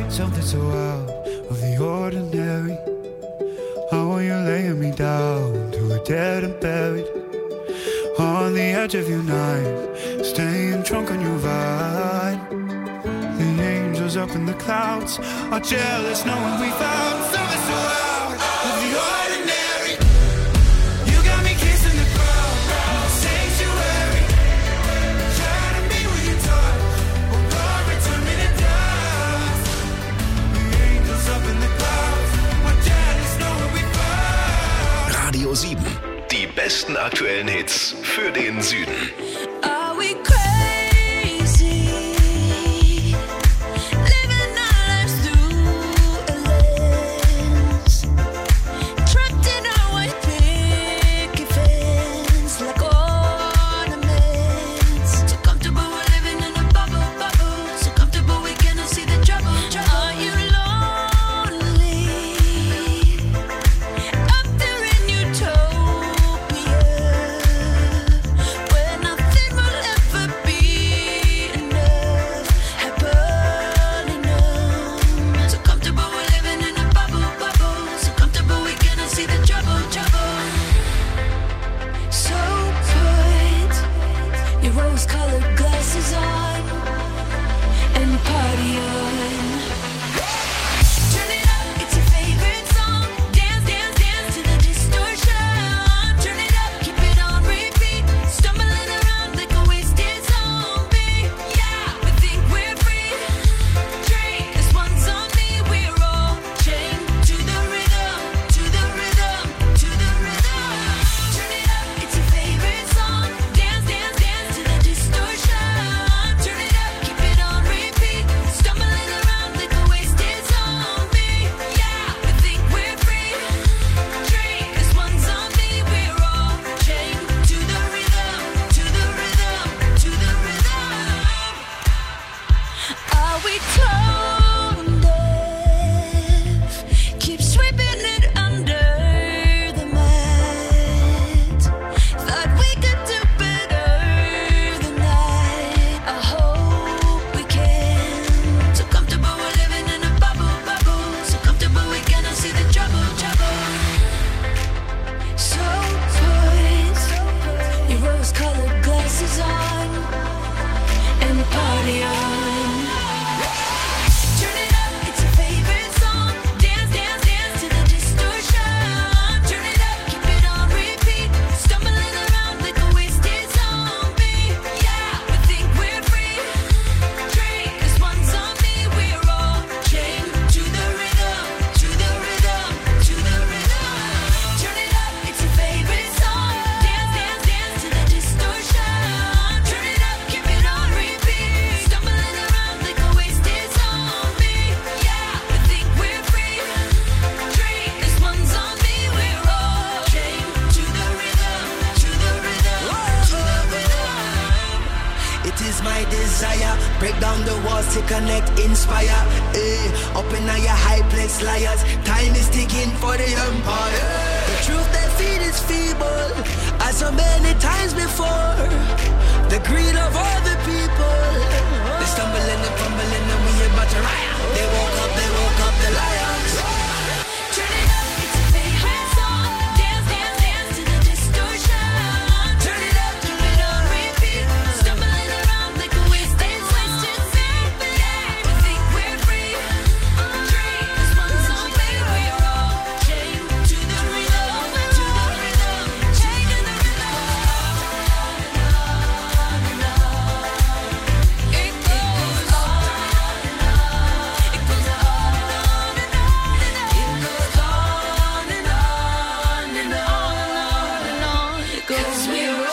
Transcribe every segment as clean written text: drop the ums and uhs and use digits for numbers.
tonight, something so out of the ordinary. How are you laying me down to a dead and buried? On the edge of your knife, staying drunk on your vine. The angels up in the clouds are jealous knowing we found something so out of the ordinary. You got me kissing the ground, sanctuary. Trying to be where you touch, oh Lord, return me to dust. The angels up in the clouds are jealous knowing we found. Radio 7. Die besten aktuellen Hits für den Süden. Are we crazy? Living our lives through a lens. Trapped in our white picket fence like ornaments. So comfortable we're living in a bubble, bubble. So comfortable we cannot see the trouble, trouble. Are you lonely? Up there in utopia, where nothing will ever be enough, happily numb. So comfortable we're living in a bubble, bubble. So comfortable we cannot see the trouble, trouble. So put your rose-colored glasses on and party on. Turn it up, it's your favorite song. Dance, dance, dance to the distortion. Turn it up, keep it on repeat. Stumbling around like a wasted zombie. Yeah, we think we're free. Drink, this one's on me. We're all chained to the rhythm, to the rhythm, to the rhythm. Turn it up, it's your favorite song. Dance, dance, dance to the distortion. Turn it up, keep it on repeat. Stumbling around like a wasted zombie. Yeah, we think we're free. Drink, this one's on me. We're all chained to the rhythm, to the rhythm, to the rhythm. Are we tone deaf? Keep sweeping it under the mat. Thought we could do better than that. I hope we can. So comfortable we're living in a bubble, bubble. So comfortable we cannot see the trouble, trouble. So put your rose-colored glasses on and party on. Turn it up, it's your favorite song. Dance, dance, dance to the distortion. Turn it up, keep it on repeat. Stumbling around like a wasted zombie. Yeah, we think we're free. Drink, this one's on me. We're all chained to the rhythm, to the rhythm, to the rhythm. Turn it up, it's your favorite song. Dance, dance, dance to the distortion. Turn it up, keep it on repeat. Stumbling around like a wasted zombie. Yeah, we think we're free. Drink, this one's on me. We're all chained to the rhythm, to the rhythm, to the rhythm. It is my desire, break down the walls to connect, inspire. Up in your high place, liars. Time is ticking for the empire. The truth they feed is feeble, as so many times before. The greed of all the people. They stumble and they fumble and then we about to riot. They woke up the lions. Turn it up, it's your favorite song. Dance, dance, dance to the distortion. Turn it up, keep it on repeat. Stumbling around like a wasted zombie. Yeah, we think we're free. Drink, this one's on me. We're all chained to the rhythm, to the rhythm, chained to the rhythm. It goes on and on. It goes on and on and on. It goes on and on and on and on. 'Cause we're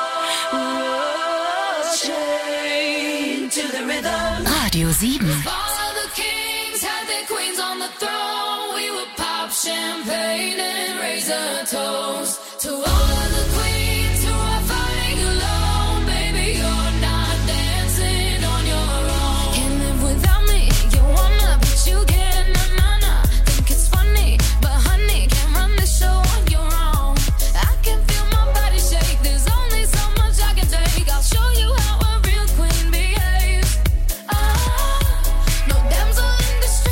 all chained to the rhythm. Radio 7. All of the kings had their queens on the throne. We would pop champagne and raise a toast to all of the queens who are fighting alone. Baby, you're not dancing on your own. Can't live without me. You wanna, but you can't. Nah. Think it's funny, but honey, can't run the show on your own. I can feel my body shake. There's only so much I can take. I'll show you how a real queen behaves. No damsel in distress.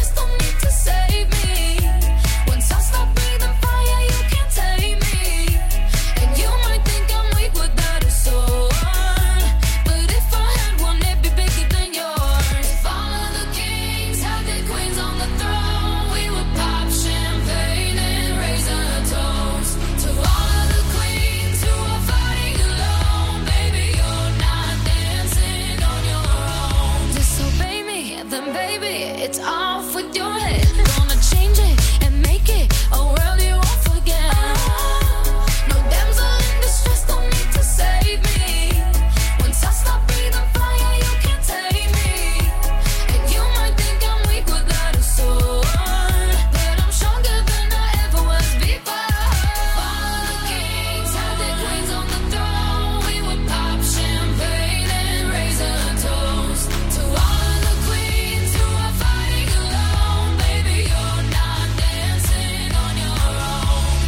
on the throne, we would pop champagne and raise a toast to all of the queens who are fighting alone. Baby, you're not dancing on your own. Disobey me, then baby, it's off with your head. Gonna change it and make it a world you won't forget. No damsel in distress, don't need to save me. Once I stop breathing fire, you can't take me. And you might think I'm weak without a sword, but I'm stronger than I ever was before. All the kings had their queens on the throne. We would pop champagne and raise a toast to all of the queens who are fighting alone. Baby, you're not dancing on your own.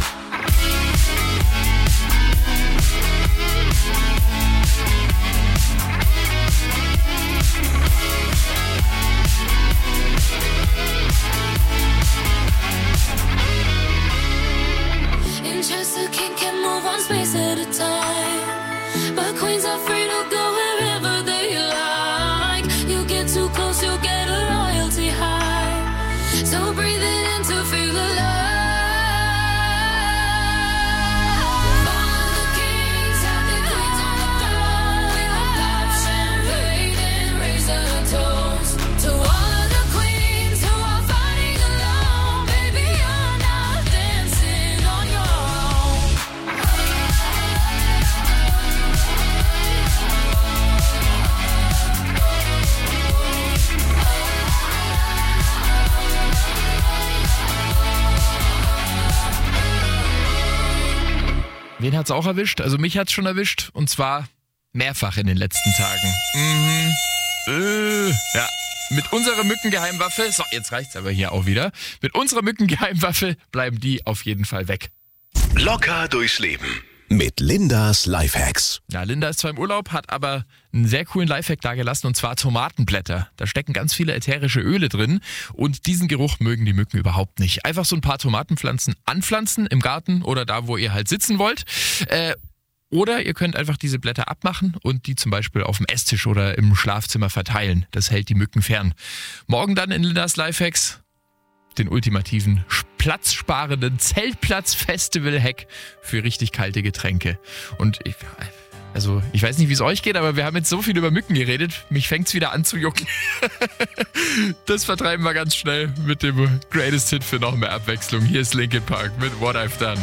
In chess, a king can move one space at a time, but queens are free to go wherever they like. You get too close, you'll get a royalty high. So breathe it in to feel alive. All the kings have their queens on the throne. We will pop champagne and raise a toast to all of the queens who are fighting alone. Baby, you're not dancing on your own. Wen hat's auch erwischt? Also mich hat's schon erwischt. Und zwar mehrfach in den letzten Tagen. Ja. Mit unserer Mückengeheimwaffe, so, jetzt reicht's aber hier auch wieder. Mit unserer Mückengeheimwaffe bleiben die auf jeden Fall weg. Locker durchs Leben. Mit Lindas Lifehacks. Ja, Linda ist zwar im Urlaub, hat aber einen sehr coolen Lifehack dagelassen, und zwar Tomatenblätter. Da stecken ganz viele ätherische Öle drin und diesen Geruch mögen die Mücken überhaupt nicht. Einfach so ein paar Tomatenpflanzen anpflanzen im Garten oder da, wo ihr halt sitzen wollt. Oder ihr könnt einfach diese Blätter abmachen und die zum Beispiel auf dem Esstisch oder im Schlafzimmer verteilen. Das hält die Mücken fern. Morgen dann in Lindas Lifehacks den ultimativen platzsparenden Zeltplatz-Festival-Hack für richtig kalte Getränke. Und ich weiß nicht, wie es euch geht, aber wir haben jetzt so viel über Mücken geredet. Mich fängt's wieder an zu jucken. Das vertreiben wir ganz schnell mit dem Greatest Hit für noch mehr Abwechslung. Hier ist Linkin Park mit What I've Done.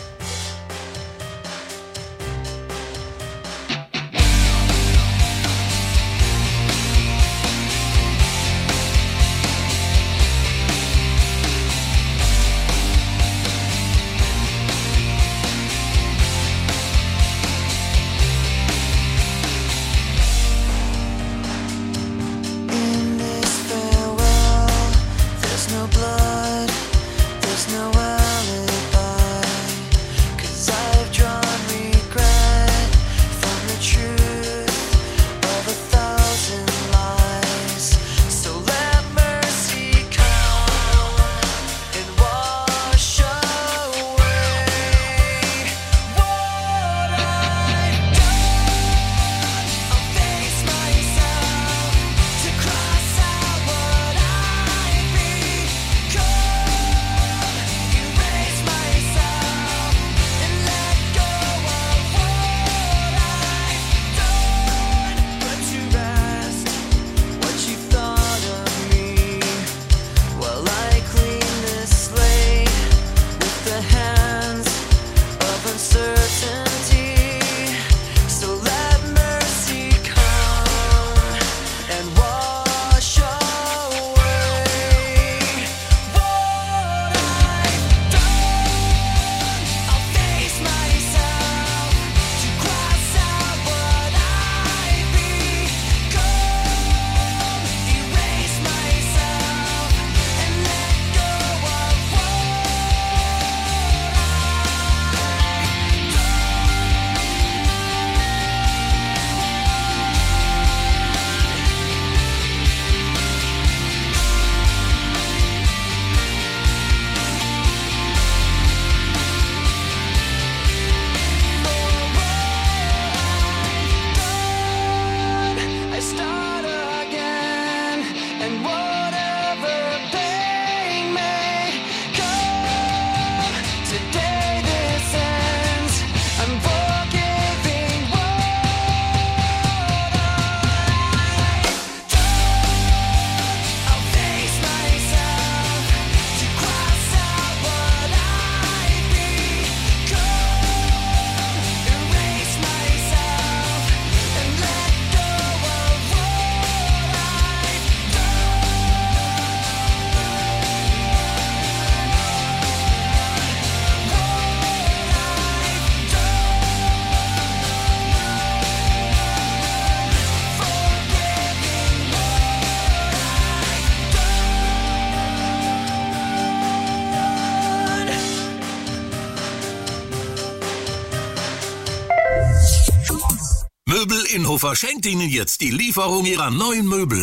In this farewell, there's no blood, there's no alibi. Inhofer schenkt Ihnen jetzt die Lieferung Ihrer neuen Möbel.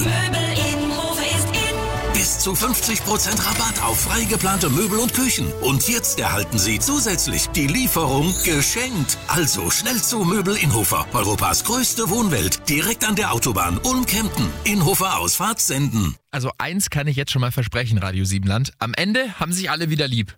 Bis zu 50% Rabatt auf frei geplante Möbel und Küchen. Und jetzt erhalten Sie zusätzlich die Lieferung geschenkt. Also schnell zu Möbel Inhofer, Europas größte Wohnwelt, direkt an der Autobahn um Kempten. Inhofer Ausfahrt senden. Also eins kann ich jetzt schon mal versprechen, Radio Siebenland. Am Ende haben sich alle wieder lieb.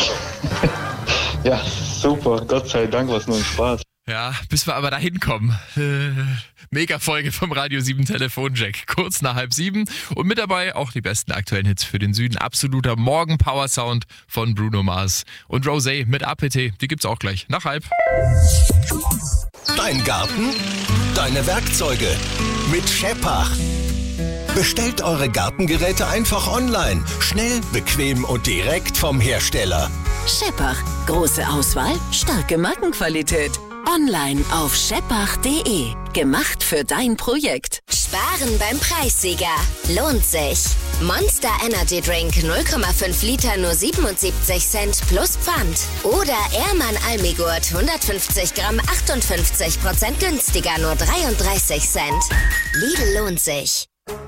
Ja, super. Gott sei Dank, was nur ein Spaß. Ja, bis wir aber da hinkommen. Mega-Folge vom Radio 7 Telefonjack. Kurz nach 6:30. Und mit dabei auch die besten aktuellen Hits für den Süden. Absoluter Morgen-Power-Sound von Bruno Mars. Und Rosé mit APT, die gibt's auch gleich nach 6:30. Dein Garten, deine Werkzeuge mit Scheppach. Bestellt eure Gartengeräte einfach online. Schnell, bequem und direkt vom Hersteller. Scheppach. Große Auswahl, starke Markenqualität. Online auf scheppach.de. Gemacht für dein Projekt. Sparen beim Preissieger. Lohnt sich. Monster Energy Drink 0,5 Liter nur 77 Cent plus Pfand. Oder Ehrmann Almigurt 150 Gramm 58% günstiger nur 33 Cent. Lidl lohnt sich.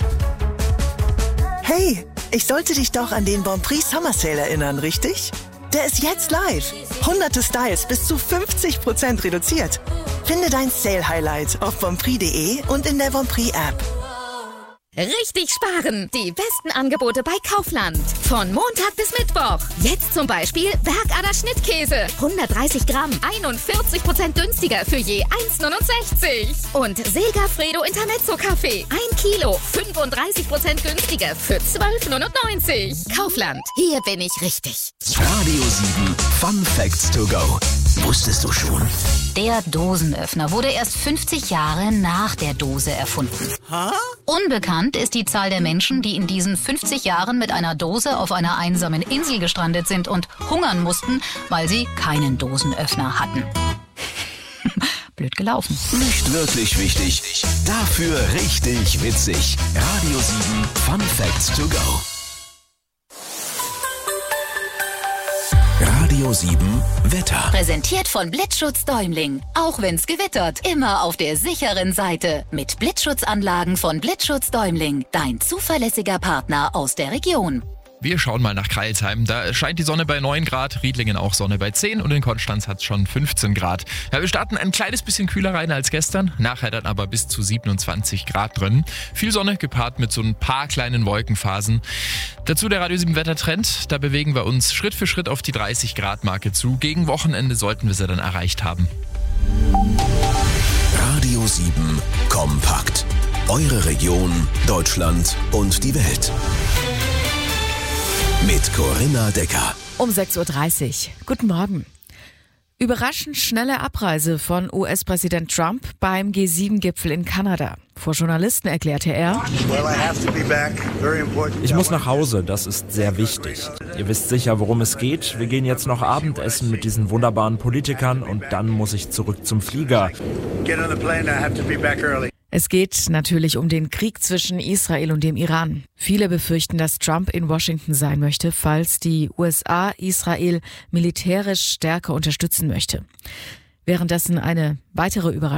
Hey, ich sollte dich doch an den Bonprix Summer Sale erinnern, richtig? Der ist jetzt live. Hunderte Styles bis zu 50% reduziert. Finde dein Sale-Highlight auf bonprix.de und in der Bonprix-App. Richtig sparen! Die besten Angebote bei Kaufland. Von Montag bis Mittwoch. Jetzt zum Beispiel Bergader Schnittkäse. 130 Gramm, 41% günstiger für je 1,69. Und Segafredo Intermezzo Kaffee. 1 Kilo, 35% günstiger für 12,99. Kaufland, hier bin ich richtig. Radio 7 Fun Facts to go. Wusstest du schon? Der Dosenöffner wurde erst 50 Jahre nach der Dose erfunden. Unbekannt ist die Zahl der Menschen, die in diesen 50 Jahren mit einer Dose auf einer einsamen Insel gestrandet sind und hungern mussten, weil sie keinen Dosenöffner hatten. Blöd gelaufen. Nicht wirklich wichtig, dafür richtig witzig. Radio 7 Fun Facts to go. Radio 7 Wetter. Präsentiert von Blitzschutz Däumling. Auch wenn's gewittert, immer auf der sicheren Seite. Mit Blitzschutzanlagen von Blitzschutz Däumling. Dein zuverlässiger Partner aus der Region. Wir schauen mal nach Crailsheim. Da scheint die Sonne bei 9 Grad, Riedlingen auch Sonne bei 10 und in Konstanz hat es schon 15 Grad. Ja, wir starten ein kleines bisschen kühler rein als gestern, nachher dann aber bis zu 27 Grad drin. Viel Sonne gepaart mit so ein paar kleinen Wolkenphasen. Dazu der Radio 7 Wettertrend, da bewegen wir uns Schritt für Schritt auf die 30 Grad Marke zu. Gegen Wochenende sollten wir sie dann erreicht haben. Radio 7 Kompakt. Eure Region, Deutschland und die Welt. Mit Corinna Decker. Um 6:30 Uhr. Guten Morgen. Überraschend schnelle Abreise von US-Präsident Trump beim G7-Gipfel in Kanada. Vor Journalisten erklärte er: Ich muss nach Hause, das ist sehr wichtig. Ihr wisst sicher, worum es geht. Wir gehen jetzt noch Abendessen mit diesen wunderbaren Politikern und dann muss ich zurück zum Flieger. Es geht natürlich um den Krieg zwischen Israel und dem Iran. Viele befürchten, dass Trump in Washington sein möchte, falls die USA Israel militärisch stärker unterstützen möchte. Währenddessen eine weitere Überraschung.